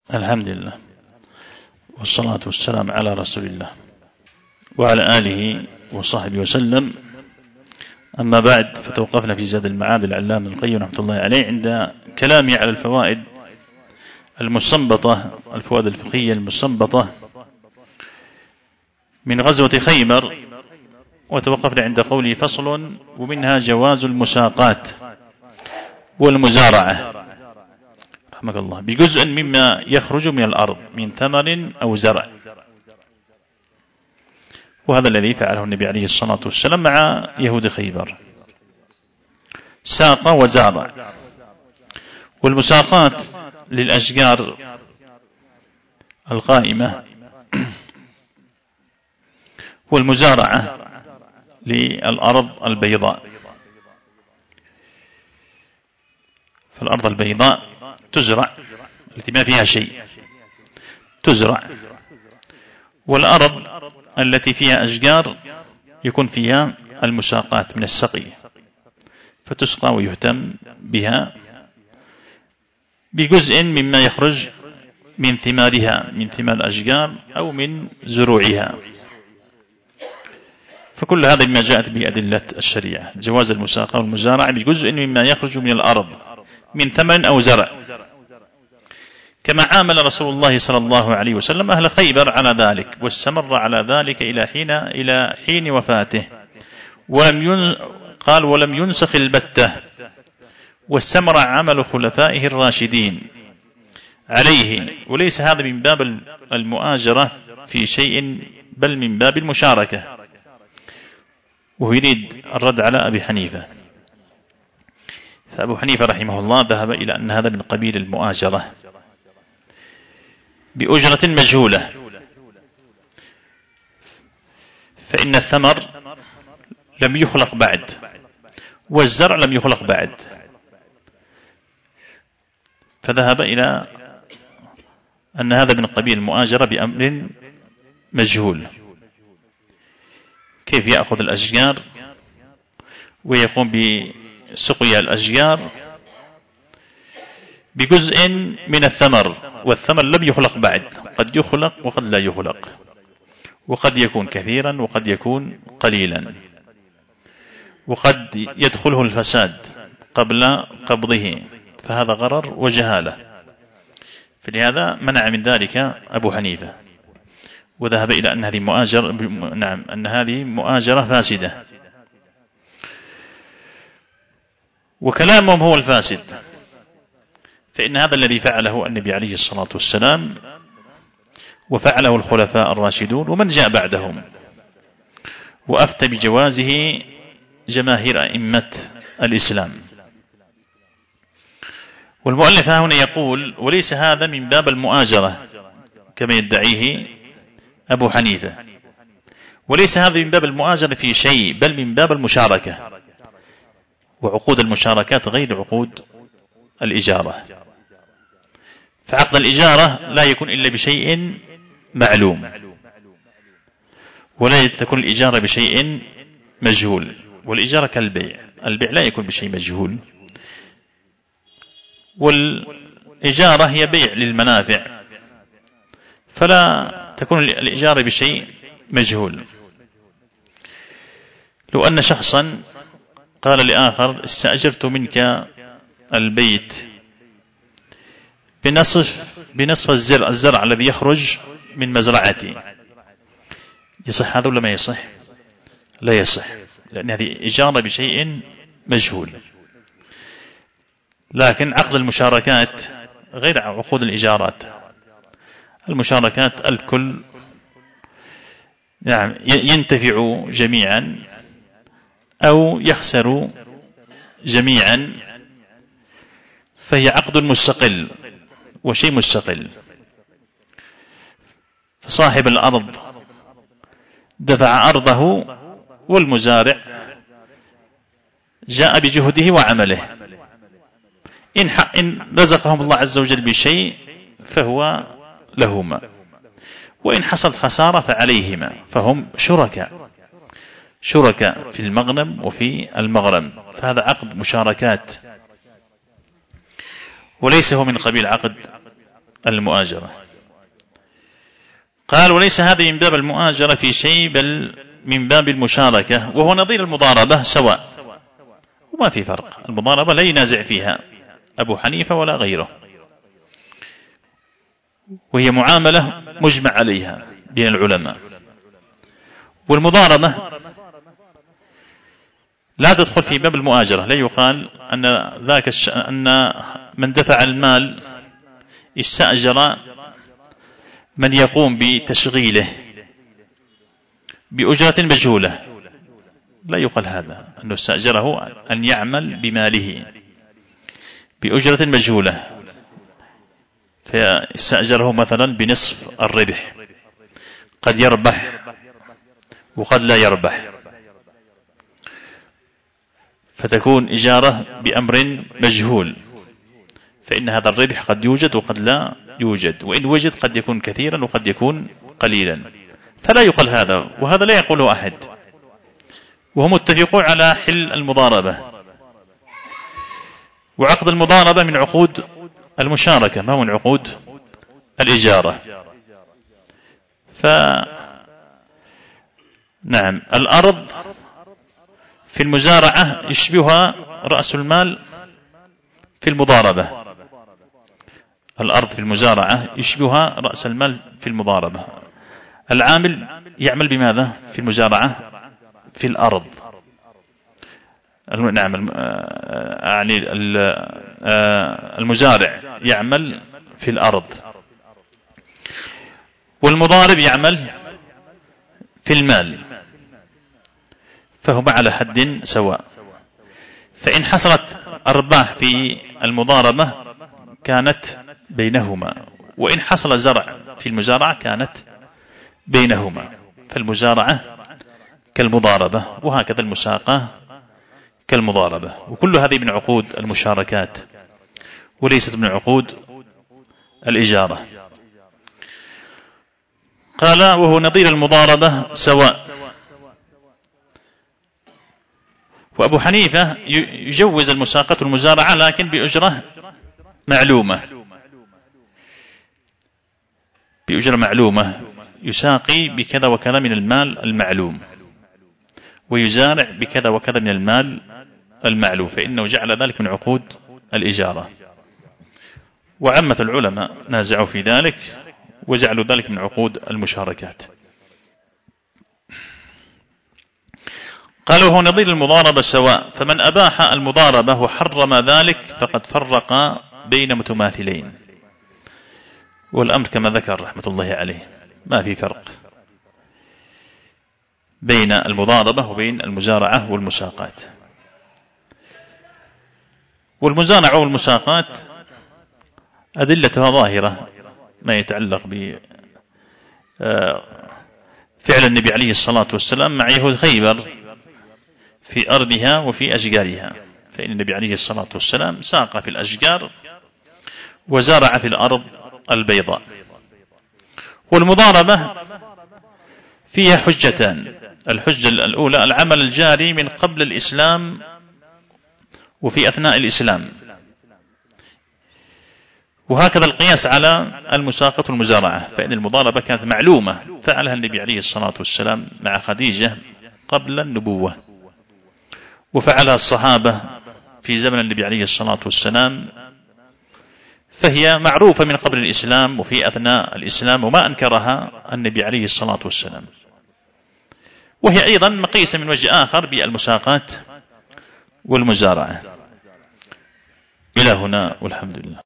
الحمد لله والصلاة والسلام على رسول الله وعلى آله وصحبه وسلم. أما بعد، فتوقفنا في زاد المعاد العلامة ابن القيم رحمة الله عليه عند كلامه على الفوائد المستنبطة، الفوائد الفقهية المستنبطة من غزوة خيبر، وتوقفنا عند قوله: فصل ومنها جواز المساقات والمزارعة رحمك الله بجزء مما يخرج من الأرض من ثمر أو زرع. وهذا الذي فعله النبي عليه الصلاة والسلام مع يهود خيبر، ساق وزارع. والمساقات للأشجار القائمة، والمزارعة للأرض البيضاء. فالأرض البيضاء تزرع، التي ما فيها شيء تزرع، والأرض التي فيها أشجار يكون فيها المساقات من السقي، فتسقى ويهتم بها بجزء مما يخرج من ثمارها، من ثمار الأشجار أو من زروعها. فكل هذا مما جاءت به أدلة الشريعة، جواز المساقة والمزارعة بجزء مما يخرج من الأرض من ثمر أو زرع، كما عامل رسول الله صلى الله عليه وسلم أهل خيبر على ذلك، واستمر على ذلك إلى حين وفاته. ولم ينسخ البتة، واستمر عمل خلفائه الراشدين عليه. وليس هذا من باب المؤاجرة في شيء، بل من باب المشاركة. وهو يريد الرد على أبي حنيفة، فأبو حنيفة رحمه الله ذهب إلى أن هذا من قبيل المؤاجرة بأجرة مجهولة، فإن الثمر لم يخلق بعد، والزرع لم يخلق بعد، فذهب إلى أن هذا من قبيل المؤاجرة بأمر مجهول. كيف يأخذ الأشجار ويقوم بسقيا الأشجار بجزء من الثمر، والثمر لم يخلق بعد، قد يخلق وقد لا يخلق، وقد يكون كثيرا وقد يكون قليلا، وقد يدخله الفساد قبل قبضه، فهذا غرر وجهالة. فلهذا منع من ذلك أبو حنيفة، وذهب إلى أن هذه مؤاجرة فاسدة، وكلامهم هو الفاسد. فإن هذا الذي فعله النبي عليه الصلاة والسلام، وفعله الخلفاء الراشدون ومن جاء بعدهم، وأفتى بجوازه جماهير أئمة الإسلام. والمؤلف هنا يقول: وليس هذا من باب المؤاجرة كما يدعيه أبو حنيفة، وليس هذا من باب المؤاجرة في شيء، بل من باب المشاركة، وعقود المشاركات غير عقود الإجارة. فعقد الإجارة لا يكون إلا بشيء معلوم، ولا تكون الإجارة بشيء مجهول. والإجارة كالبيع، البيع لا يكون بشيء مجهول، والإجارة هي بيع للمنافع، فلا تكون الإجارة بشيء مجهول. لو أن شخصا قال لآخر: استأجرت منك البيت بنصف الزرع الذي يخرج من مزرعتي، يصح هذا ولا ما يصح؟ لا يصح، لأن هذه إجارة بشيء مجهول. لكن عقد المشاركات غير عقود الإجارات. المشاركات الكل ينتفع جميعا أو يخسر جميعا، فهي عقد مستقل وشيء مستقل. فصاحب الأرض دفع أرضه، والمزارع جاء بجهده وعمله. إن رزقهم الله عز وجل بشيء فهو لهما، وإن حصل خسارة فعليهما، فهم شركاء في المغنم وفي المغرم. فهذا عقد مشاركات، وليس هو من قبيل عقد المؤاجرة. قال وليس هذا من باب المؤاجرة في شيء بل من باب المشاركة، وهو نظير المضاربة سواء، وما في فرق. المضاربة لا ينازع فيها أبو حنيفة ولا غيره، وهي معاملة مجمع عليها بين العلماء. والمضاربة لا تدخل في باب المؤاجرة، لا يقال أن من دفع المال استأجر من يقوم بتشغيله بأجرة مجهولة، لا يقال هذا، أنه استأجره أن يعمل بماله بأجرة مجهولة، فاستأجره مثلا بنصف الربح، قد يربح وقد لا يربح، فتكون إجارة بأمر مجهول، فإن هذا الربح قد يوجد وقد لا يوجد، وإن وجد قد يكون كثيرا وقد يكون قليلا، فلا يقال هذا، وهذا لا يقوله أحد، وهم متفقون على حل المضاربة. وعقد المضاربة من عقود المشاركة، ما هو من عقود الإجارة. نعم، الأرض في المزارعة يشبهها رأس المال في المضاربة، الأرض في المزارعة يشبهها رأس المال في المضاربة. العامل يعمل بماذا في المزارعة؟ في الأرض. نعم، يعني المزارع يعمل في الأرض، والمضارب يعمل في المال، فهما على حد سواء. فإن حصلت أرباح في المضاربة كانت بينهما، وإن حصل زرع في المزارعة كانت بينهما، فالمزارعة كالمضاربة، وهكذا المساقة كالمضاربة، وكل هذه من عقود المشاركات وليست من عقود الإجارة. قال وهو نظير المضاربة سواء. وأبو حنيفة يجوز المساقة والمزارعة لكن بأجرة معلومة، بأجرة معلومة، يساقي بكذا وكذا من المال المعلوم، ويزارع بكذا وكذا من المال المعلوم، فإنه جعل ذلك من عقود الإجارة. وعامة العلماء نازعوا في ذلك وجعلوا ذلك من عقود المشاركات. قالوا هو نظير المضاربة سواء، فمن أباح المضاربة وحرم ذلك فقد فرق بين متماثلين، والأمر كما ذكر رحمة الله عليه ما في فرق بين المضاربة وبين المزارعة والمساقات. والمزارعة والمساقات أدلتها ظاهرة، ما يتعلق بفعل النبي عليه الصلاة والسلام مع يهود خيبر في أرضها وفي أشجارها، فإن النبي عليه الصلاة والسلام ساق في الأشجار وزرع في الأرض البيضاء. والمضاربة فيها حجتان، الحجة الأولى العمل الجاري من قبل الإسلام وفي أثناء الإسلام، وهكذا القياس على المساقة والمزارعة، فإن المضاربة كانت معلومة فعلها النبي عليه الصلاة والسلام مع خديجة قبل النبوة، وفعلها الصحابة في زمن النبي عليه الصلاة والسلام، فهي معروفة من قبل الإسلام وفي أثناء الإسلام، وما أنكرها النبي عليه الصلاة والسلام. وهي أيضا مقيسة من وجه آخر بالمساقات والمزارعة. إلى هنا والحمد لله.